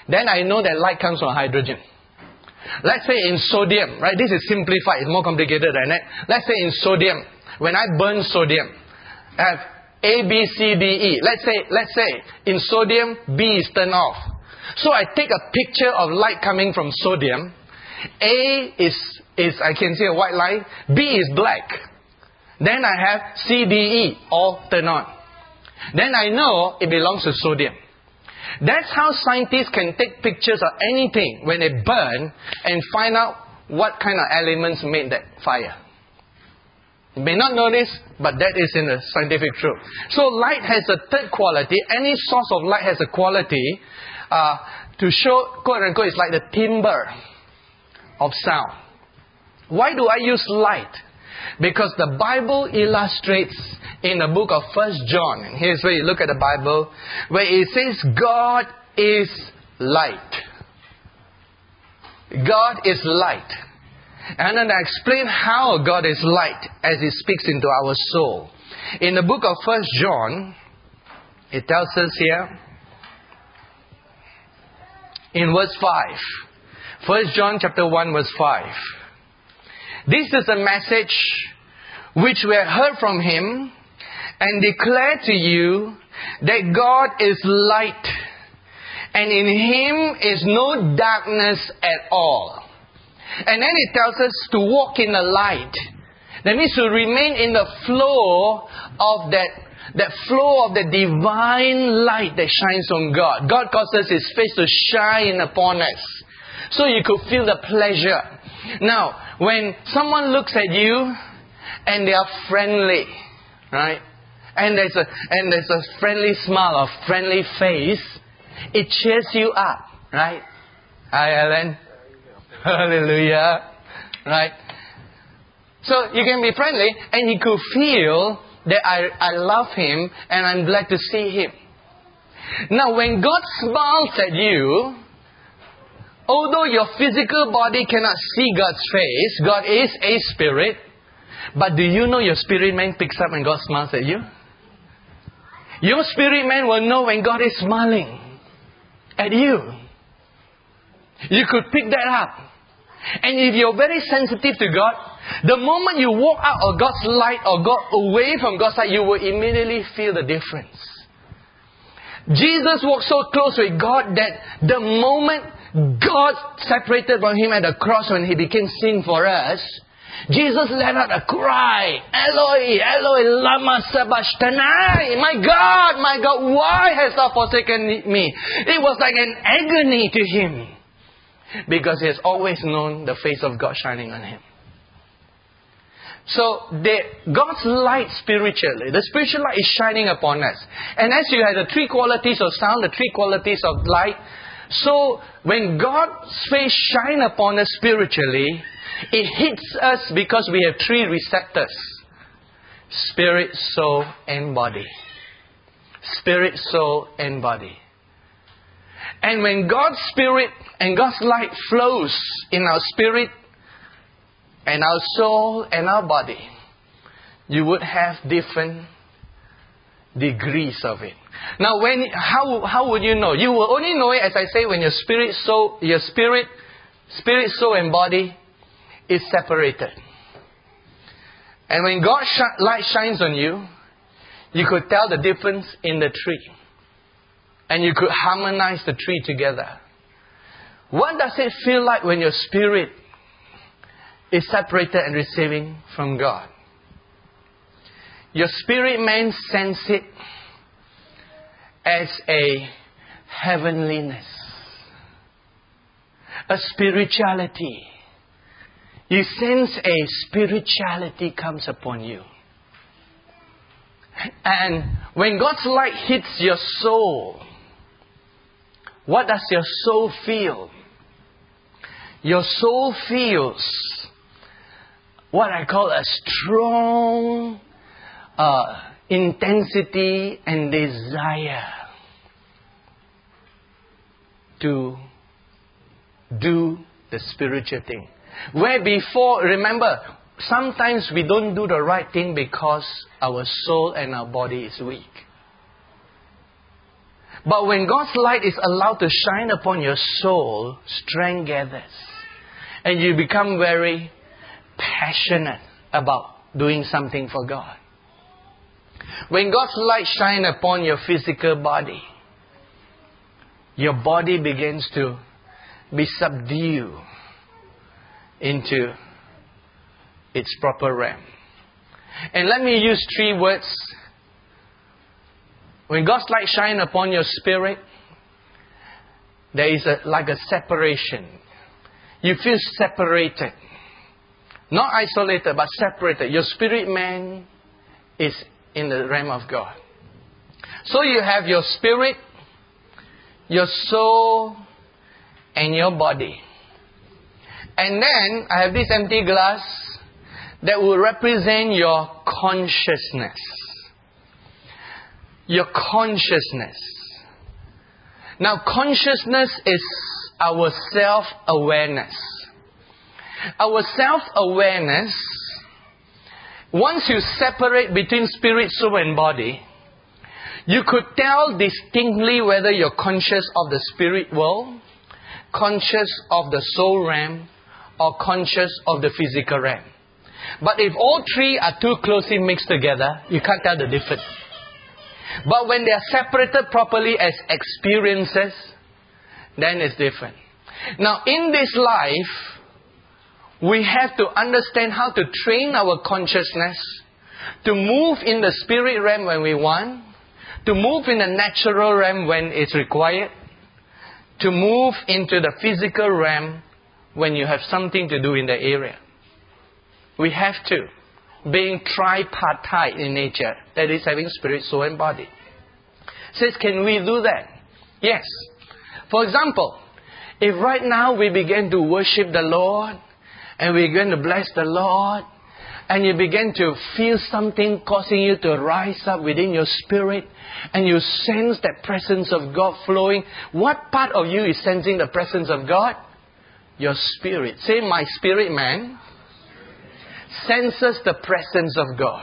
then I know that light comes from hydrogen. Let's say in sodium, right? This is simplified. It's more complicated than that. Let's say in sodium, when I burn sodium, I have A, B, C, D, E. Let's say in sodium, B is turned off. So I take a picture of light coming from sodium. A is I can see a white line. B is black. Then I have C, D, E all turned on. Then I know it belongs to sodium. That's how scientists can take pictures of anything when they burn and find out what kind of elements made that fire. You may not know this, but that is in the scientific truth. So light has a third quality. Any source of light has a quality to show, quote unquote, it's like the timbre of sound. Why do I use light? Because the Bible illustrates in the book of 1 John, and here's where you look at the Bible, where it says God is light. God is light. And then I explain how God is light as He speaks into our soul. In the book of 1 John, it tells us here, in verse 5. 1 John chapter 1 verse 5. This is a message which we have heard from Him and declare to you that God is light and in Him is no darkness at all. And then it tells us to walk in the light. That means to remain in the flow of that flow of the divine light that shines from God. God causes His face to shine upon us, so you could feel the pleasure. Now, when someone looks at you and they are friendly, right? And there's a friendly smile, a friendly face, it cheers you up, right? Hi, Ellen. Hallelujah. Right? So you can be friendly and you could feel that I love him and I'm glad to see him. Now when God smiles at you, although your physical body cannot see God's face, God is a spirit, but do you know your spirit man picks up when God smiles at you? Your spirit man will know when God is smiling at you. You could pick that up. And if you're very sensitive to God, the moment you walk out of God's light or go away from God's light, you will immediately feel the difference. Jesus walked so close with God that the moment God separated from Him at the cross when He became sin for us, Jesus let out a cry, Eloi, Eloi, lama sabachthani. My God, why hast thou forsaken me? It was like an agony to Him. Because He has always known the face of God shining on Him. So, God's light spiritually, the spiritual light is shining upon us. And as you have the three qualities of sound, the three qualities of light, so when God's face shine upon us spiritually, it hits us because we have three receptors. Spirit, soul, and body. Spirit, soul, and body. And when God's Spirit and God's light flows in our spirit and our soul and our body, you would have different degrees of it. Now, how would you know? You will only know it, as I say, when your spirit, soul, and body is separated. And when God's light shines on you, you could tell the difference in the three. And you could harmonize the three together. What does it feel like when your spirit is separated and receiving from God? Your spirit man sense it as a heavenliness, a spirituality. You sense a spirituality comes upon you. And when God's light hits your soul, what does your soul feel? Your soul feels what I call a strong intensity and desire to do the spiritual thing. Where before, remember, sometimes we don't do the right thing because our soul and our body is weak. But when God's light is allowed to shine upon your soul, strength gathers. And you become very passionate about doing something for God. When God's light shines upon your physical body, your body begins to be subdued into its proper realm. And let me use 3 words. When God's light shines upon your spirit, there is like a separation. You feel separated. Not isolated, but separated. Your spirit man is in the realm of God. So you have your spirit, your soul, and your body. And then I have this empty glass that will represent your consciousness. Your consciousness. Now, consciousness is our self-awareness. Our self-awareness, once you separate between spirit, soul and body, you could tell distinctly whether you're conscious of the spirit world, conscious of the soul realm, or conscious of the physical realm. But if all 3 are too closely mixed together, you can't tell the difference. But when they are separated properly as experiences, then it's different. Now, in this life, we have to understand how to train our consciousness to move in the spirit realm when we want, to move in the natural realm when it's required, to move into the physical realm when you have something to do in the area. We have to. Being tripartite in nature, that is having spirit, soul and body. Says, can we do that? Yes. For example, if right now we begin to worship the Lord, and we're going to bless the Lord, and you begin to feel something causing you to rise up within your spirit, and you sense that presence of God flowing, what part of you is sensing the presence of God? Your spirit. Say, my spirit man senses the presence of God.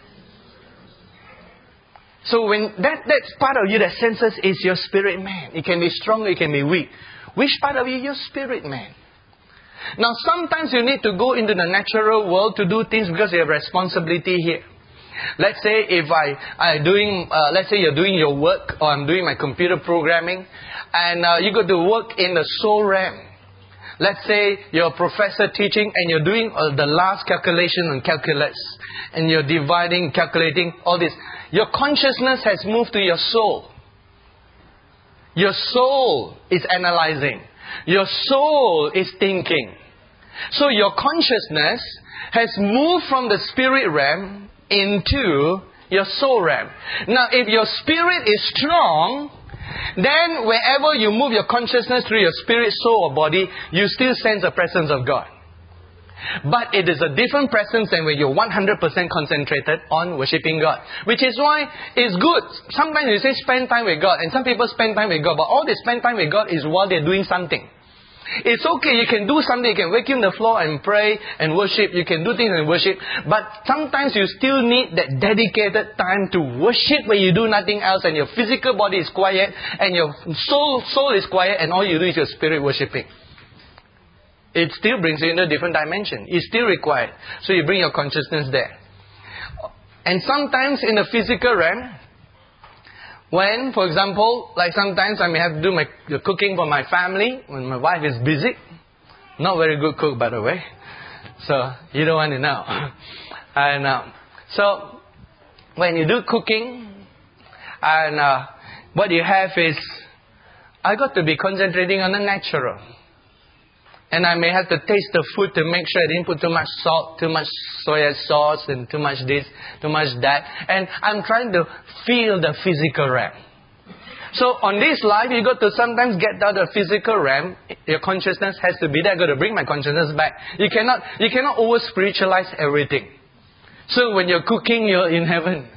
So when that's part of you that senses is your spirit man. It can be strong, it can be weak. Which part of you is your spirit man? Now sometimes you need to go into the natural world to do things because you have responsibility here. Let's say if let's say you're doing your work, or I'm doing my computer programming, and you got to work in the soul realm. Let's say you're a professor teaching and you're doing the last calculation on calculus, and you're dividing, calculating, all this. Your consciousness has moved to your soul. Your soul is analyzing. Your soul is thinking. So your consciousness has moved from the spirit realm into your soul realm. Now, if your spirit is strong, then wherever you move your consciousness through your spirit, soul or body, you still sense the presence of God. But it is a different presence than when you're 100% concentrated on worshipping God. Which is why it's good. Sometimes you say spend time with God, and some people spend time with God, but all they spend time with God is while they're doing something. It's okay, you can do something, you can vacuum the floor and pray and worship, you can do things and worship, but sometimes you still need that dedicated time to worship where you do nothing else, and your physical body is quiet, and your soul is quiet, and all you do is your spirit worshipping. It still brings you into a different dimension. It's still required. So you bring your consciousness there. And sometimes in the physical realm, when, for example, like sometimes I may have to do the cooking for my family when my wife is busy. Not very good cook, by the way. So you don't want to know. And so when you do cooking, and what you have is, I got to be concentrating on the natural. And I may have to taste the food to make sure I didn't put too much salt, too much soya sauce, and too much this, too much that. And I'm trying to feel the physical realm. So on this life, you got to sometimes get out of the physical realm. Your consciousness has to be there. I got to bring my consciousness back. You cannot over spiritualize everything. So when you're cooking, you're in heaven.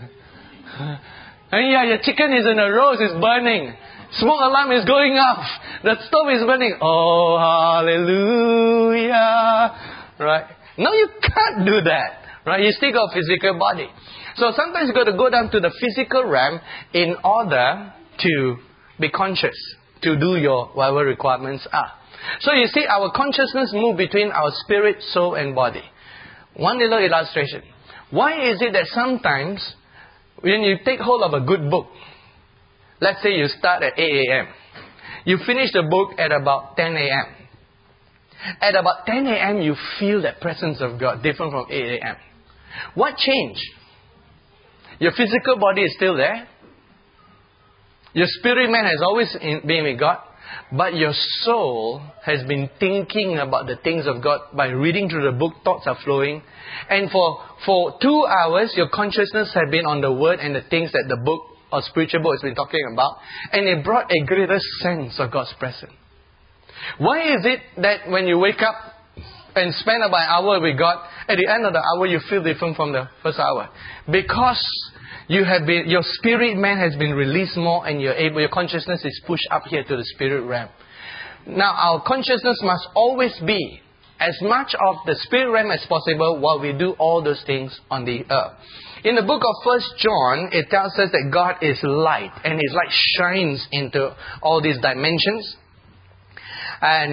And your chicken is in a roast, it's burning. Smoke alarm is going off. The stove is burning. Oh, hallelujah. Right? No, you can't do that. Right? You still got a physical body. So sometimes you got to go down to the physical realm in order to be conscious to do your whatever requirements are. So you see, our consciousness moves between our spirit, soul and body. One little illustration. Why is it that sometimes when you take hold of a good book, let's say you start at 8 a.m., you finish the book at about 10 a.m. At about 10 a.m., you feel that presence of God, different from 8 a.m. What changed? Your physical body is still there. Your spirit man has always been with God. But your soul has been thinking about the things of God by reading through the book. Thoughts are flowing. And for 2 hours, your consciousness has been on the Word and the things that the book or spiritual book has been talking about. And it brought a greater sense of God's presence. Why is it that when you wake up and spend about an hour with God, at the end of the hour you feel different from the first hour? Because your spirit man has been released more and your consciousness is pushed up here to the spirit realm. Now our consciousness must always be as much of the spirit realm as possible while we do all those things on the earth. In the book of 1 John, it tells us that God is light and His light shines into all these dimensions. And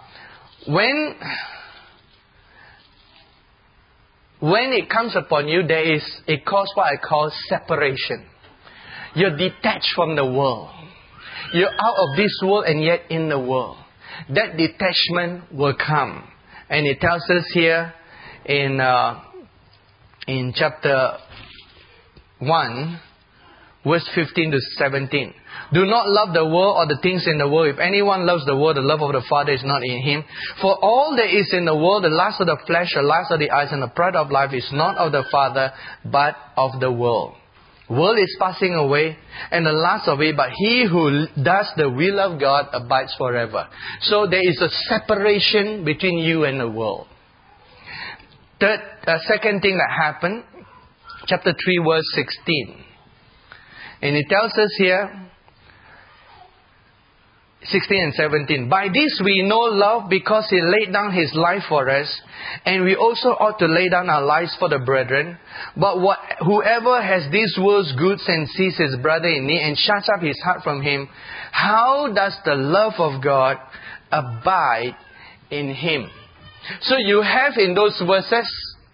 when it comes upon you, it causes what I call separation. You're detached from the world. You're out of this world and yet in the world. That detachment will come. And it tells us here in chapter 1, verse 15 to 17. Do not love the world or the things in the world. If anyone loves the world, the love of the Father is not in him. For all that is in the world, the lust of the flesh, the lust of the eyes, and the pride of life is not of the Father, but of the world. World is passing away, and the lust of it, but he who does the will of God abides forever. So there is a separation between you and the world. Second thing that happened, chapter 3, verse 16. And it tells us here, 16 and 17. By this we know love because He laid down His life for us, and we also ought to lay down our lives for the brethren. But whoever has these world's goods and sees his brother in need and shuts up his heart from him, how does the love of God abide in him? So you have in those verses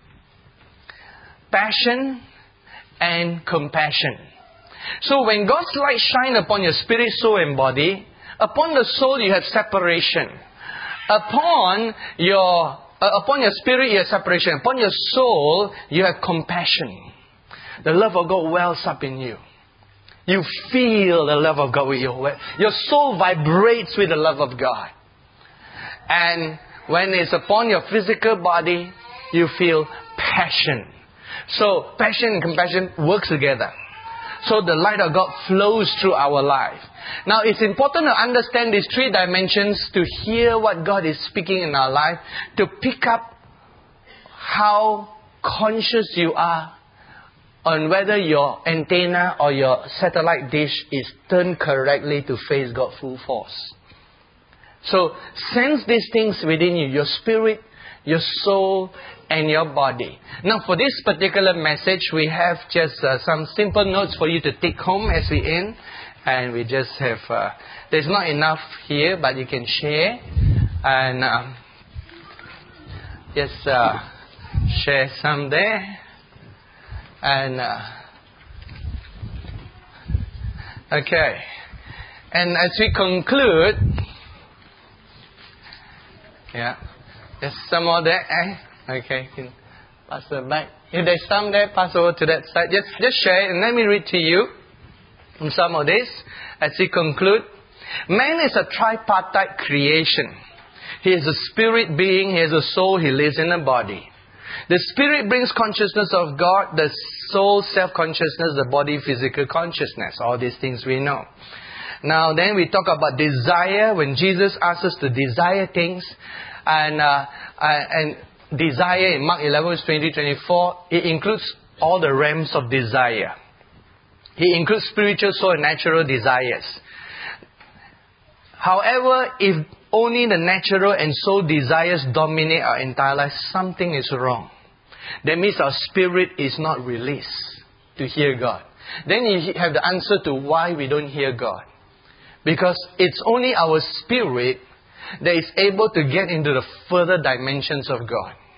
passion and compassion. So when God's light shines upon your spirit, soul and body, upon the soul you have separation. Upon your spirit you have separation. Upon your soul you have compassion. The love of God wells up in you. You feel the love of God with your soul vibrates with the love of God. And when it's upon your physical body, you feel passion. So passion and compassion work together. So the light of God flows through our life. Now it's important to understand these three dimensions to hear what God is speaking in our life, to pick up how conscious you are on whether your antenna or your satellite dish is turned correctly to face God full force. So sense these things within you, your spirit, your soul, and your body. Now for this particular message, we have just some simple notes for you to take home as we end. And we just have, there's not enough here, but you can share. And just share some there. And okay. And as we conclude, yeah, there's some more there. Okay, can pass it back. If there's some there, pass over to that side. Just share and let me read to you some of this as we conclude. Man is a tripartite creation. He is a spirit being, he has a soul, he lives in a body. The spirit brings consciousness of God, the soul self-consciousness, the body physical consciousness. All these things we know. Now then we talk about desire. When Jesus asks us to desire things, and desire in Mark 11, 20-24, it includes all the realms of desire. It includes spiritual, soul and natural desires. However, if only the natural and soul desires dominate our entire life, something is wrong. That means our spirit is not released to hear God. Then you have the answer to why we don't hear God. Because it's only our spirit that is able to get into the further dimensions of God.